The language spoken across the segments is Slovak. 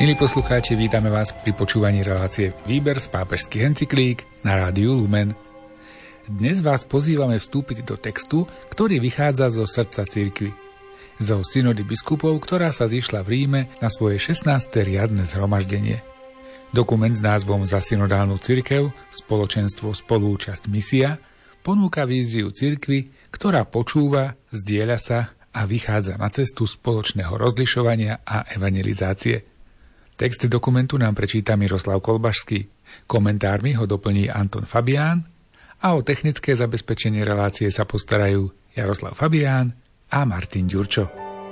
Milí poslucháči, vítame vás pri počúvaní relácie Výber z pápežských encyklík na rádiu Lumen. Dnes vás pozývame vstúpiť do textu, ktorý vychádza zo srdca cirkvi. Zo synody biskupov, ktorá sa zišla v Ríme na svoje 16. riadne zhromaždenie. Dokument s názvom Za synodálnu cirkev, spoločenstvo, spolúčasť, misia ponúka víziu cirkvi, ktorá počúva, zdieľa sa a vychádza na cestu spoločného rozlišovania a evangelizácie. Text dokumentu nám prečíta Miroslav Kolbašský, komentármi ho doplní Anton Fabián a o technické zabezpečenie relácie sa postarajú Jaroslav Fabián a Martin Ďurčo.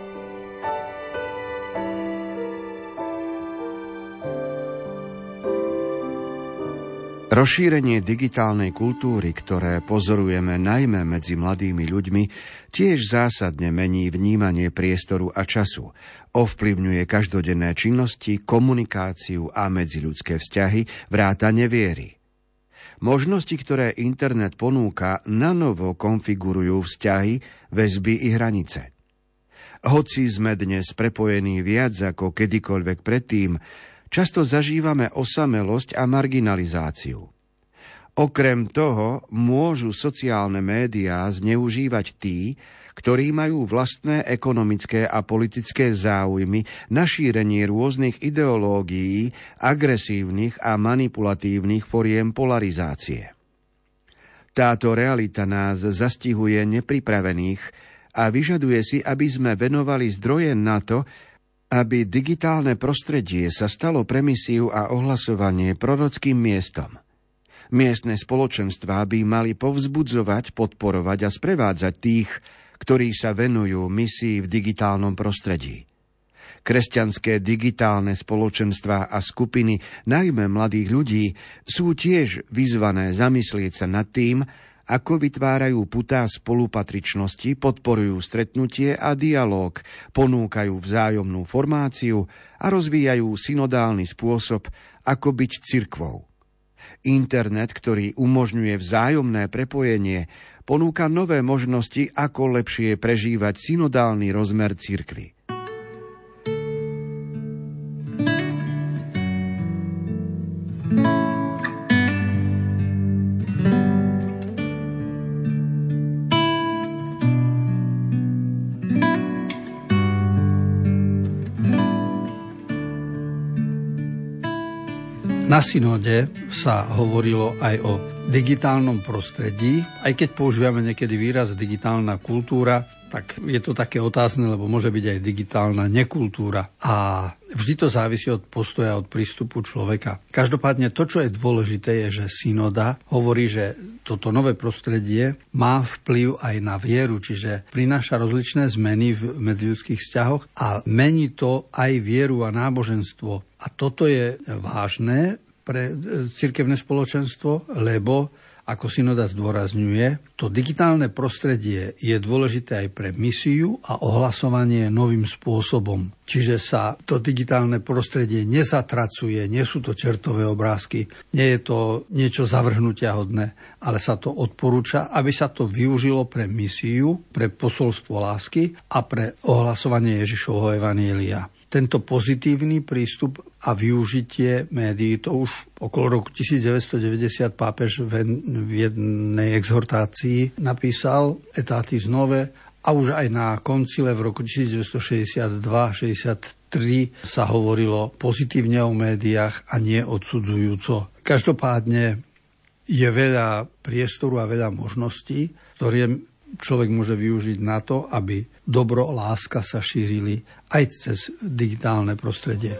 Rozšírenie digitálnej kultúry, ktoré pozorujeme najmä medzi mladými ľuďmi, tiež zásadne mení vnímanie priestoru a času, ovplyvňuje každodenné činnosti, komunikáciu a medziľudské vzťahy, vrátane viery. Možnosti, ktoré internet ponúka, nanovo konfigurujú vzťahy, väzby i hranice. Hoci sme dnes prepojení viac ako kedykoľvek predtým, často zažívame osamelosť a marginalizáciu. Okrem toho môžu sociálne médiá zneužívať tí, ktorí majú vlastné ekonomické a politické záujmy na šírenie rôznych ideológií, agresívnych a manipulatívnych foriem polarizácie. Táto realita nás zastihuje nepripravených a vyžaduje si, aby sme venovali zdroje na to, aby digitálne prostredie sa stalo pre misiu a ohlasovanie prorockým miestom. Miestne spoločenstvá by mali povzbudzovať, podporovať a sprevádzať tých, ktorí sa venujú misii v digitálnom prostredí. Kresťanské digitálne spoločenstvá a skupiny, najmä mladých ľudí, sú tiež vyzvané zamyslieť sa nad tým, ako vytvárajú putá spolupatričnosti, podporujú stretnutie a dialóg, ponúkajú vzájomnú formáciu a rozvíjajú synodálny spôsob, ako byť cirkvou. Internet, ktorý umožňuje vzájomné prepojenie, ponúka nové možnosti, ako lepšie prežívať synodálny rozmer cirkvi. Na synode sa hovorilo aj o digitálnom prostredí, aj keď používame niekedy výraz digitálna kultúra, tak je to také otázne, lebo môže byť aj digitálna nekultúra. A vždy to závisí od postoja, od prístupu človeka. Každopádne to, čo je dôležité, je, že synoda hovorí, že toto nové prostredie má vplyv aj na vieru, čiže prináša rozličné zmeny v medziľudských vzťahoch a mení to aj vieru a náboženstvo. A toto je vážne pre cirkevné spoločenstvo, lebo ako synoda zdôrazňuje, to digitálne prostredie je dôležité aj pre misiu a ohlasovanie novým spôsobom. Čiže sa to digitálne prostredie nezatracuje, nie sú to čertové obrázky, nie je to niečo zavrhnutiahodné, ale sa to odporúča, aby sa to využilo pre misiu, pre posolstvo lásky a pre ohlasovanie Ježišovho evanjelia. Tento pozitívny prístup a využitie médií, to už okolo roku 1990 pápež v jednej exhortácii napísal Aetatis Novae a už aj na koncile v roku 1962-63 sa hovorilo pozitívne o médiách a nie odsudzujúco. Každopádne je veľa priestoru a veľa možností, ktoré človek môže využiť na to, aby dobro, láska sa šírili aj cez digitálne prostredie.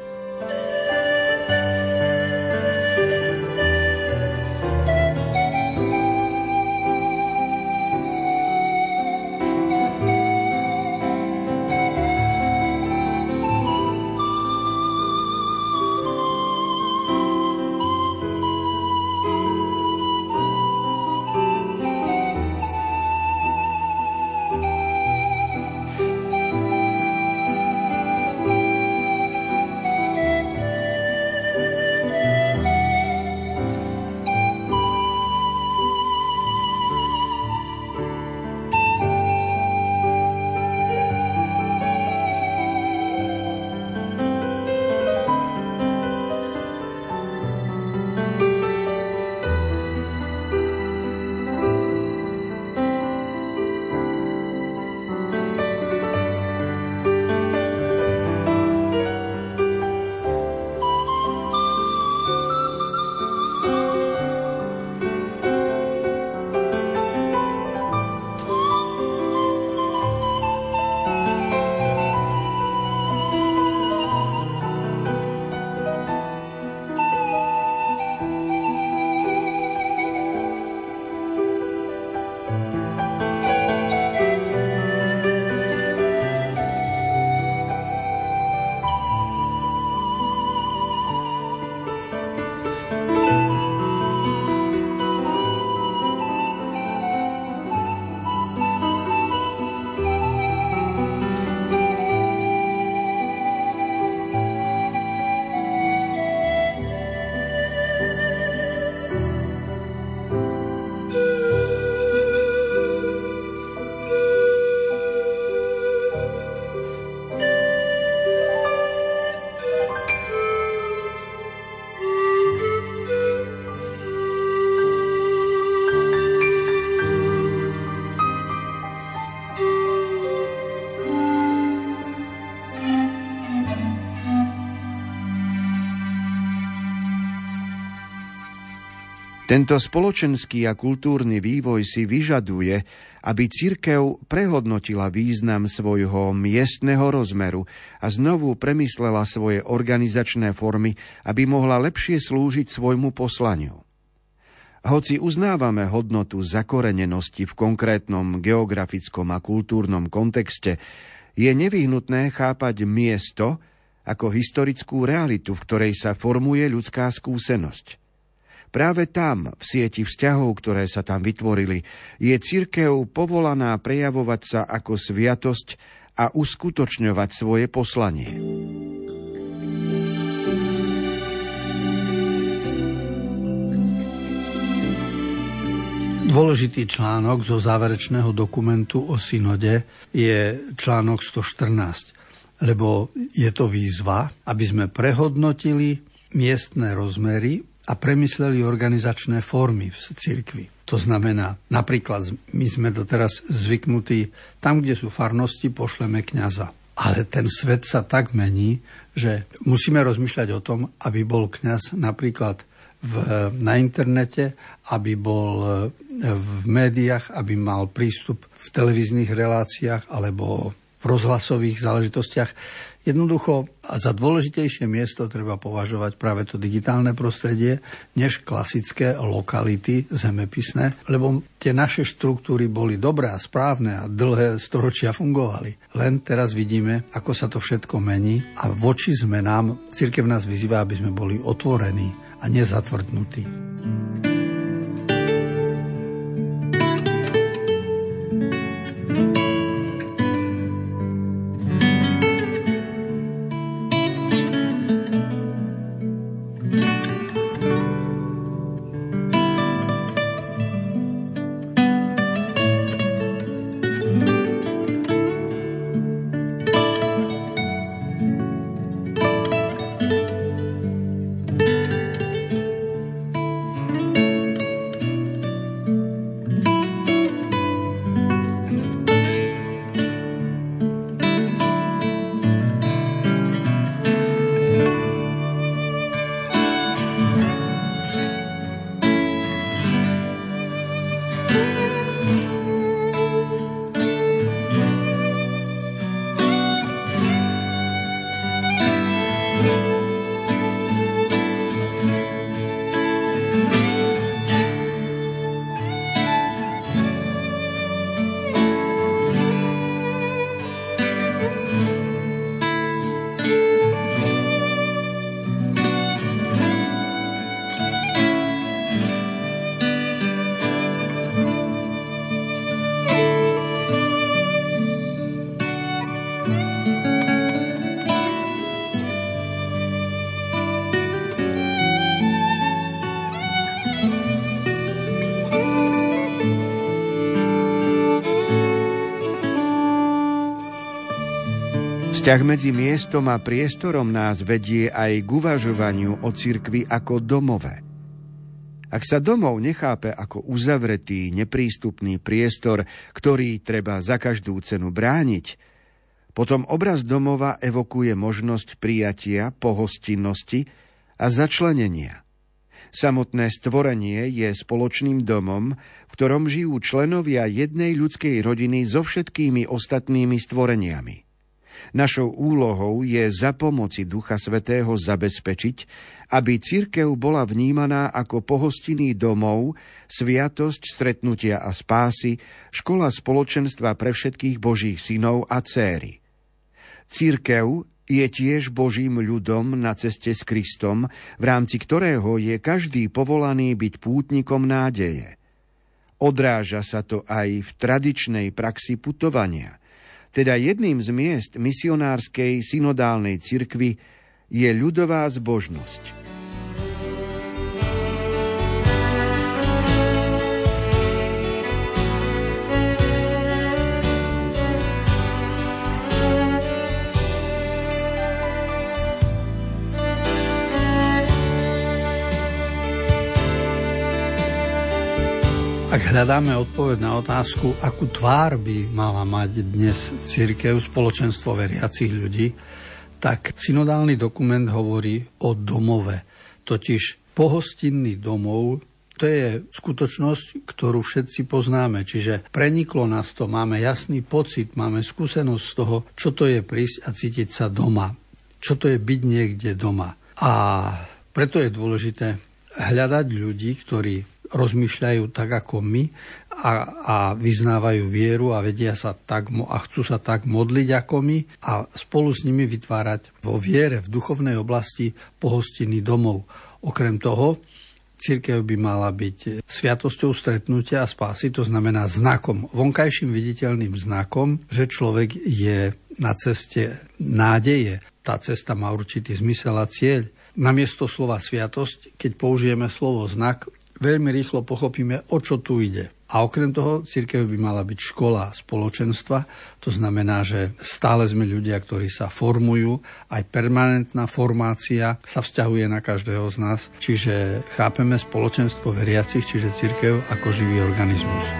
Tento spoločenský a kultúrny vývoj si vyžaduje, aby cirkev prehodnotila význam svojho miestneho rozmeru a znovu premyslela svoje organizačné formy, aby mohla lepšie slúžiť svojmu poslaniu. Hoci uznávame hodnotu zakorenenosti v konkrétnom geografickom a kultúrnom kontexte, je nevyhnutné chápať miesto ako historickú realitu, v ktorej sa formuje ľudská skúsenosť. Práve tam, v sieti vzťahov, ktoré sa tam vytvorili, je cirkev povolaná prejavovať sa ako sviatosť a uskutočňovať svoje poslanie. Dôležitý článok zo záverečného dokumentu o synode je článok 114, lebo je to výzva, aby sme prehodnotili miestne rozmery a premysleli organizačné formy v cirkvi. To znamená, napríklad my sme doteraz zvyknutí, tam, kde sú farnosti, pošleme kňaza. Ale ten svet sa tak mení, že musíme rozmýšľať o tom, aby bol kňaz napríklad na internete, aby bol v médiách, aby mal prístup v televíznych reláciách alebo v rozhlasových záležitostiach. Jednoducho a za dôležitejšie miesto treba považovať práve to digitálne prostredie, než klasické lokality zemepisné, lebo tie naše štruktúry boli dobré a správne a dlhé storočia fungovali. Len teraz vidíme, ako sa to všetko mení a voči zmenám cirkev nás vyzýva, aby sme boli otvorení a nezatvrdnutí. Vzťah medzi miestom a priestorom nás vedie aj k uvažovaniu o cirkvi ako domove. Ak sa domov nechápe ako uzavretý, neprístupný priestor, ktorý treba za každú cenu brániť, potom obraz domova evokuje možnosť prijatia, pohostinnosti a začlenenia. Samotné stvorenie je spoločným domom, v ktorom žijú členovia jednej ľudskej rodiny so všetkými ostatnými stvoreniami. Našou úlohou je za pomoci Ducha Svätého zabezpečiť, aby cirkev bola vnímaná ako pohostinný domov, sviatosť stretnutia a spásy, škola spoločenstva pre všetkých Božích synov a dcéry. Cirkev je tiež Božím ľudom na ceste s Kristom, v rámci ktorého je každý povolaný byť pútnikom nádeje. Odráža sa to aj v tradičnej praxi putovania. Teda jedným z miest misionárskej synodálnej cirkvi je ľudová zbožnosť. Ak hľadáme odpoveď na otázku, akú tvár by mala mať dnes cirkev, spoločenstvo veriacich ľudí, tak synodálny dokument hovorí o domove. Totiž pohostinný domov, To je skutočnosť, ktorú všetci poznáme. Čiže preniklo nás to, máme jasný pocit, máme skúsenosť z toho, čo to je prísť a cítiť sa doma. Čo to je byť niekde doma. A preto je dôležité hľadať ľudí, ktorí rozmýšľajú tak ako my a vyznávajú vieru a vedia sa tak a chcú sa tak modliť ako my a spolu s nimi vytvárať vo viere, v duchovnej oblasti pohostinný domov. Okrem toho, cirkev by mala byť sviatosťou stretnutia a spásy, to znamená znakom, vonkajším viditeľným znakom, že človek je na ceste nádeje. Tá cesta má určitý zmysel a cieľ. Namiesto slova sviatosť, keď použijeme slovo znak, veľmi rýchlo pochopíme, o čo tu ide. A okrem toho, cirkev by mala byť škola spoločenstva. To znamená, že stále sme ľudia, ktorí sa formujú. Aj permanentná formácia sa vzťahuje na každého z nás. Čiže chápeme spoločenstvo veriacich, čiže cirkev ako živý organizmus.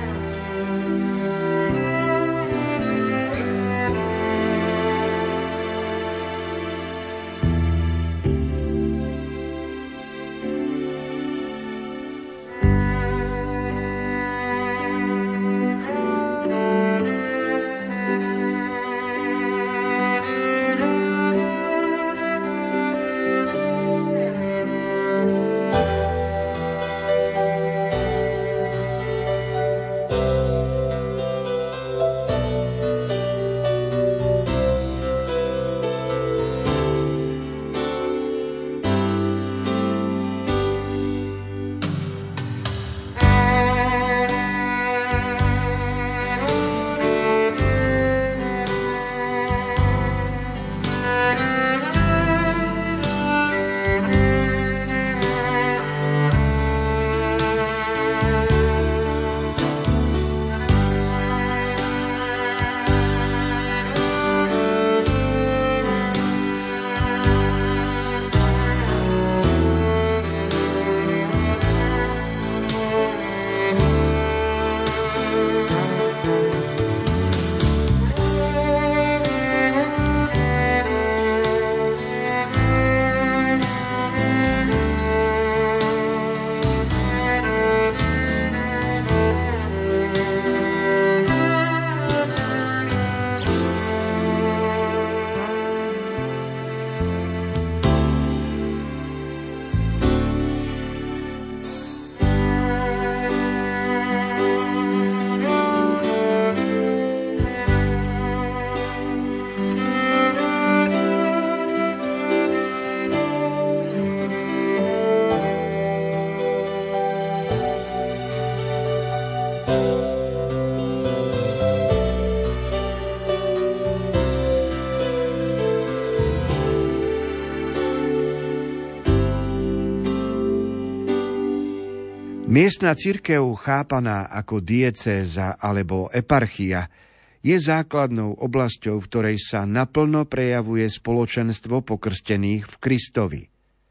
Miestna cirkev, chápaná ako diecéza alebo eparchia, je základnou oblasťou, v ktorej sa naplno prejavuje spoločenstvo pokrstených v Kristovi.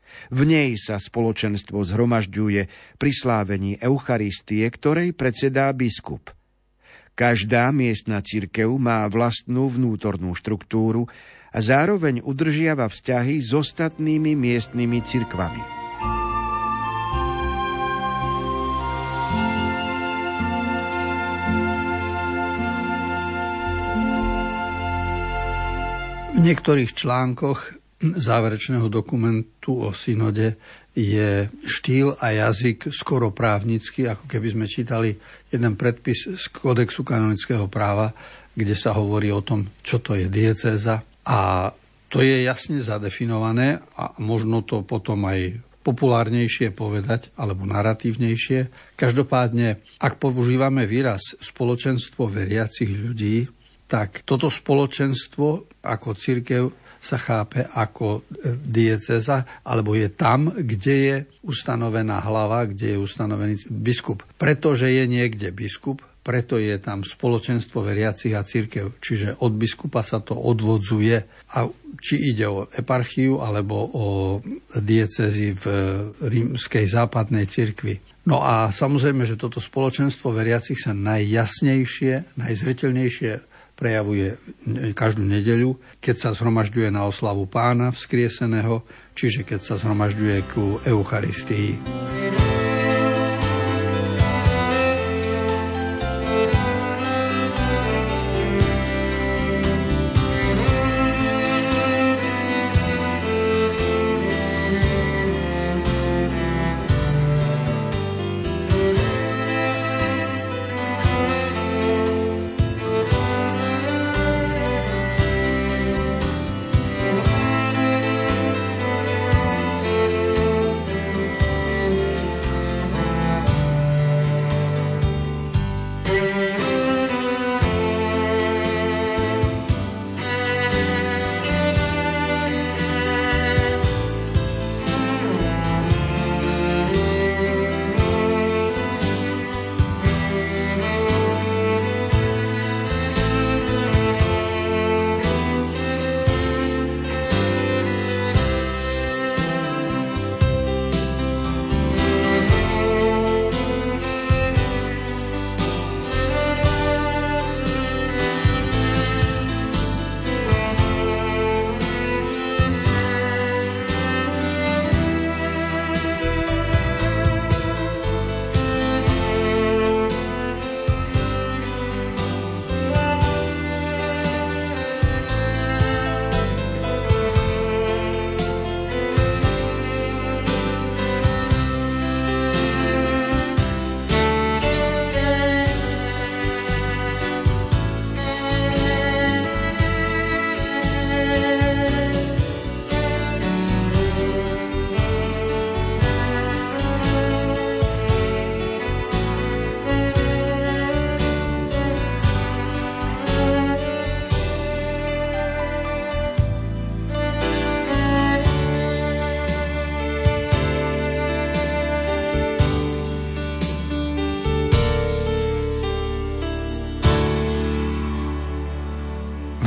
V nej sa spoločenstvo zhromažďuje pri slávení Eucharistie, ktorej predsedá biskup. Každá miestna cirkev má vlastnú vnútornú štruktúru a zároveň udržiava vzťahy s ostatnými miestnymi cirkvami. V niektorých článkoch záverečného dokumentu o synode je štýl a jazyk skoro právnický, ako keby sme čítali jeden predpis z Kodexu kanonického práva, kde sa hovorí o tom, čo to je diecéza. A to je jasne zadefinované a možno to potom aj populárnejšie povedať, alebo naratívnejšie. Každopádne, ak používame výraz spoločenstvo veriacich ľudí, tak toto spoločenstvo ako cirkev sa chápe ako diecéza, alebo je tam, kde je ustanovená hlava, kde je ustanovený biskup. Pretože je niekde biskup, preto je tam spoločenstvo veriacich a cirkev. Čiže od biskupa sa to odvodzuje. A či ide o eparchiu, alebo o diecézy v rímskej západnej cirkvi. No a samozrejme, že toto spoločenstvo veriacich sa najjasnejšie, najzreteľnejšie prejavuje každú nedeľu, keď sa zhromažďuje na oslavu Pána vzkrieseného, čiže keď sa zhromažďuje ku Eucharistii.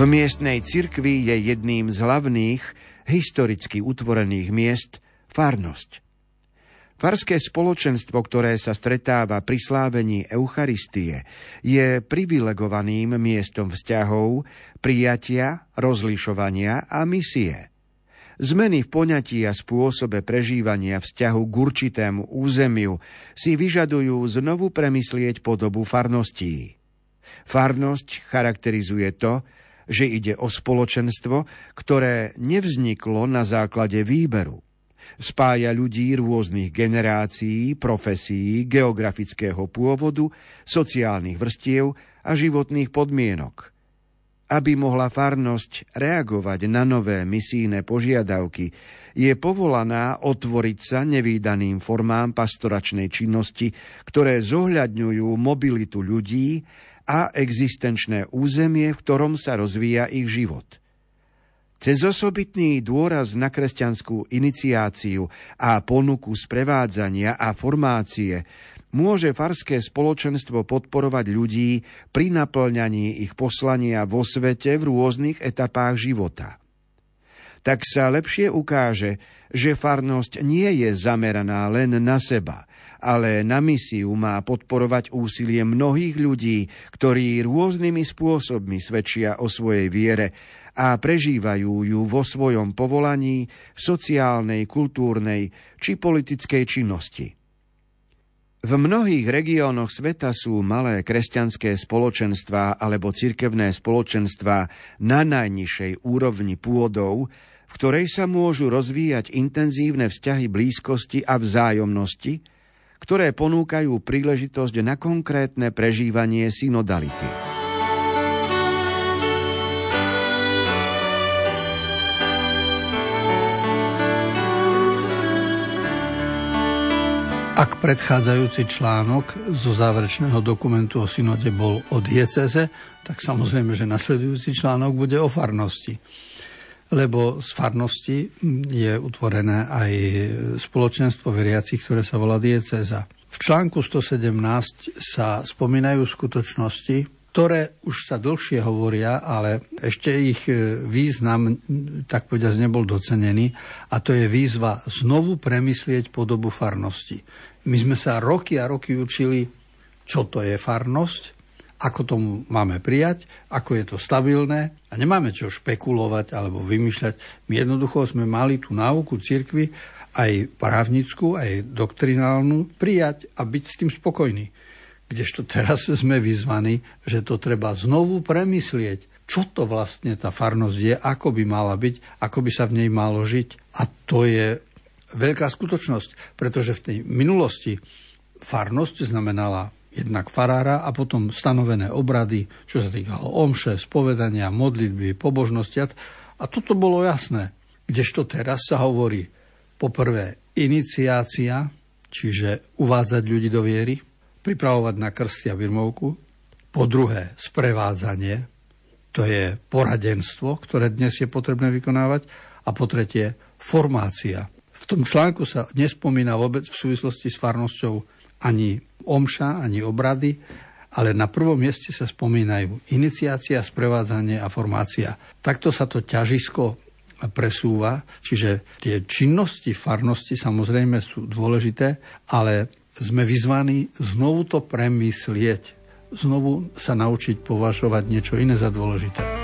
V miestnej cirkvi je jedným z hlavných, historicky utvorených miest farnosť. Farské spoločenstvo, ktoré sa stretáva pri slávení Eucharistie, je privilegovaným miestom vzťahov, prijatia, rozlišovania a misie. Zmeny v poňatí a spôsobe prežívania vzťahu k určitému územiu si vyžadujú znovu premyslieť podobu farností. Farnosť charakterizuje to, že ide o spoločenstvo, ktoré nevzniklo na základe výberu. Spája ľudí rôznych generácií, profesií, geografického pôvodu, sociálnych vrstiev a životných podmienok. Aby mohla farnosť reagovať na nové misijné požiadavky, je povolaná otvoriť sa nevídaným formám pastoračnej činnosti, ktoré zohľadňujú mobilitu ľudí a existenčné územie, v ktorom sa rozvíja ich život. Cez osobitný dôraz na kresťanskú iniciáciu a ponuku sprevádzania a formácie môže farské spoločenstvo podporovať ľudí pri naplňaní ich poslania vo svete v rôznych etapách života. Tak sa lepšie ukáže, že farnosť nie je zameraná len na seba, ale na misiu má podporovať úsilie mnohých ľudí, ktorí rôznymi spôsobmi svedčia o svojej viere a prežívajú ju vo svojom povolaní, sociálnej, kultúrnej či politickej činnosti. V mnohých regiónoch sveta sú malé kresťanské spoločenstvá alebo cirkevné spoločenstvá na najnižšej úrovni pôdov, v ktorej sa môžu rozvíjať intenzívne vzťahy blízkosti a vzájomnosti, ktoré ponúkajú príležitosť na konkrétne prežívanie synodality. Ak predchádzajúci článok zo záverečného dokumentu o synode bol o diecéze, tak samozrejme, že nasledujúci článok bude o farnosti. Lebo z farnosti je utvorené aj spoločenstvo veriacich, ktoré sa volá diecéza. V článku 117 sa spomínajú skutočnosti, ktoré už sa dlhšie hovoria, ale ešte ich význam, tak povedať, nebol docenený, a to je výzva znovu premyslieť podobu farnosti. My sme sa roky a roky učili, čo to je farnosť, ako tomu máme prijať, ako je to stabilné a nemáme čo špekulovať alebo vymýšľať. My jednoducho sme mali tú náuku cirkvi, aj právnickú, aj doktrinálnu, prijať a byť s tým spokojní. Kdežto teraz sme vyzvaní, že to treba znovu premyslieť, čo to vlastne tá farnosť je, ako by mala byť, ako by sa v nej malo žiť. A to je veľká skutočnosť, pretože v tej minulosti farnosť znamenala jednak farára a potom stanovené obrady, čo sa týkalo omše, spovedania, modlitby, pobožnosti. A toto bolo jasné. Kdežto teraz sa hovorí poprvé iniciácia, čiže uvádzať ľudí do viery, pripravovať na krsty a birmovku. Po druhé sprevádzanie, to je poradenstvo, ktoré dnes je potrebné vykonávať. A po tretie formácia. V tom článku sa nespomína vôbec v súvislosti s farnosťou ani omša, ani obrady, ale na prvom mieste sa spomínajú iniciácia, sprevádzanie a formácia. Takto sa to ťažisko presúva, čiže tie činnosti farnosti samozrejme sú dôležité, ale sme vyzvaní znovu to premyslieť, znovu sa naučiť považovať niečo iné za dôležité.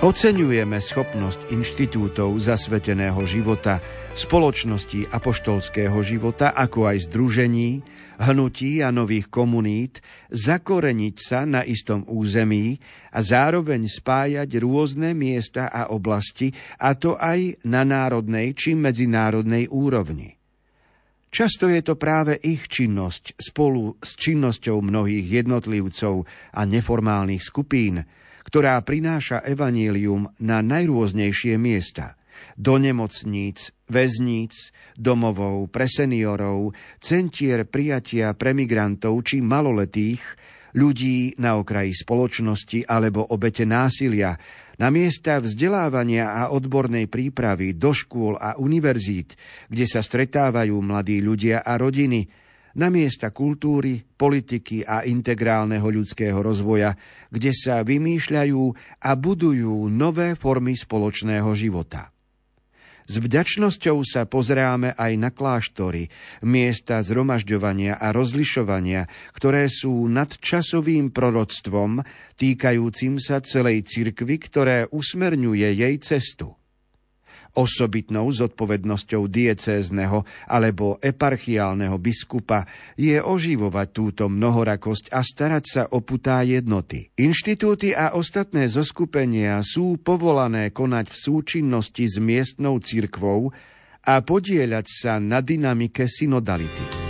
Oceňujeme schopnosť inštitútov zasveteného života, spoločností apoštolského života, ako aj združení, hnutí a nových komunít, zakoreniť sa na istom území a zároveň spájať rôzne miesta a oblasti, a to aj na národnej či medzinárodnej úrovni. Často je to práve ich činnosť spolu s činnosťou mnohých jednotlivcov a neformálnych skupín, ktorá prináša evanjelium na najrôznejšie miesta. Do nemocníc, väzníc, domovov pre seniorov, centier prijatia pre migrantov či maloletých, ľudí na okraji spoločnosti alebo obete násilia, na miesta vzdelávania a odbornej prípravy do škôl a univerzít, kde sa stretávajú mladí ľudia a rodiny, na miesta kultúry, politiky a integrálneho ľudského rozvoja, kde sa vymýšľajú a budujú nové formy spoločného života. S vďačnosťou sa pozeráme aj na kláštory, miesta zhromažďovania a rozlišovania, ktoré sú nadčasovým proroctvom týkajúcim sa celej cirkvi, ktoré usmerňuje jej cestu. Osobitnou zodpovednosťou diecézneho alebo eparchiálneho biskupa je oživovať túto mnohorakosť a starať sa o putá jednoty. Inštitúty a ostatné zoskupenia sú povolané konať v súčinnosti s miestnou cirkvou a podieľať sa na dynamike synodality.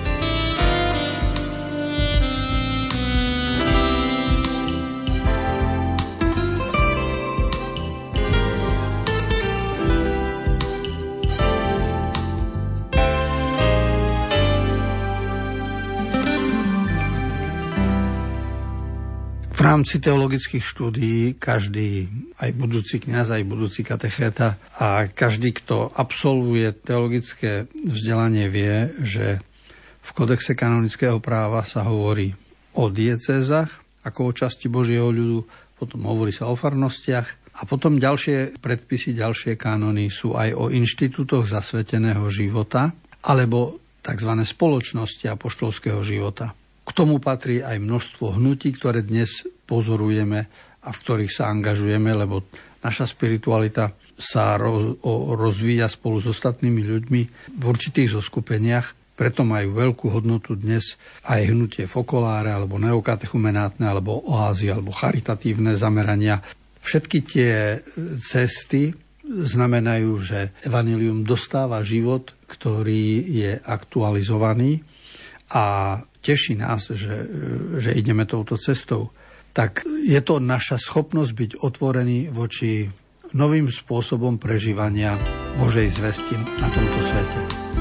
V rámci teologických štúdií každý, aj budúci kňaz, aj budúci katechéta a každý, kto absolvuje teologické vzdelanie, vie, že v kodexe kanonického práva sa hovorí o diecézach ako o časti Božieho ľudu, potom hovorí sa o farnostiach a potom ďalšie predpisy, ďalšie kanony sú aj o inštitútoch zasveteného života alebo tzv. Spoločnosti apoštolského života. K tomu patrí aj množstvo hnutí, ktoré dnes pozorujeme a v ktorých sa angažujeme, lebo naša spiritualita sa rozvíja spolu s ostatnými ľuďmi v určitých zoskupeniach, preto majú veľkú hodnotu dnes aj hnutie fokoláre, alebo neokatechumenátne, alebo oázy, alebo charitatívne zamerania. Všetky tie cesty znamenajú, že evanjelium dostáva život, ktorý je aktualizovaný a teší nás, že ideme touto cestou. Tak je to naša schopnosť byť otvorený voči novým spôsobom prežívania Božej zvesti na tomto svete.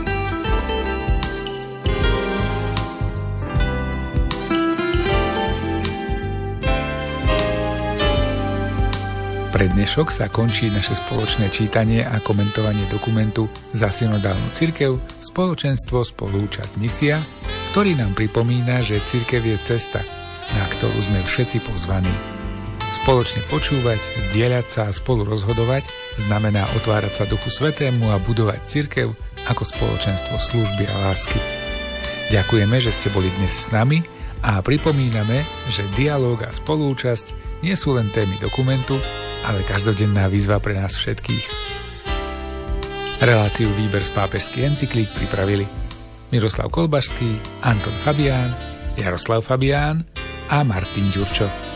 Pre dnešok sa končí naše spoločné čítanie a komentovanie dokumentu Za synodálnu cirkev, spoločenstvo, spolúčasť, misia, ktorý nám pripomína, že cirkev je cesta, na ktorú sme všetci pozvaní. Spoločne počúvať, zdieľať sa a spolu rozhodovať znamená otvárať sa Duchu Svätému a budovať cirkev ako spoločenstvo služby a lásky. Ďakujeme, že ste boli dnes s nami a pripomíname, že dialóg a spolúčasť nie sú len témy dokumentu, ale každodenná výzva pre nás všetkých. Reláciu Výber z pápežských encyklík pripravili Miroslav Kolbašský, Anton Fabián, Jaroslav Fabián a Martin Ďurčo.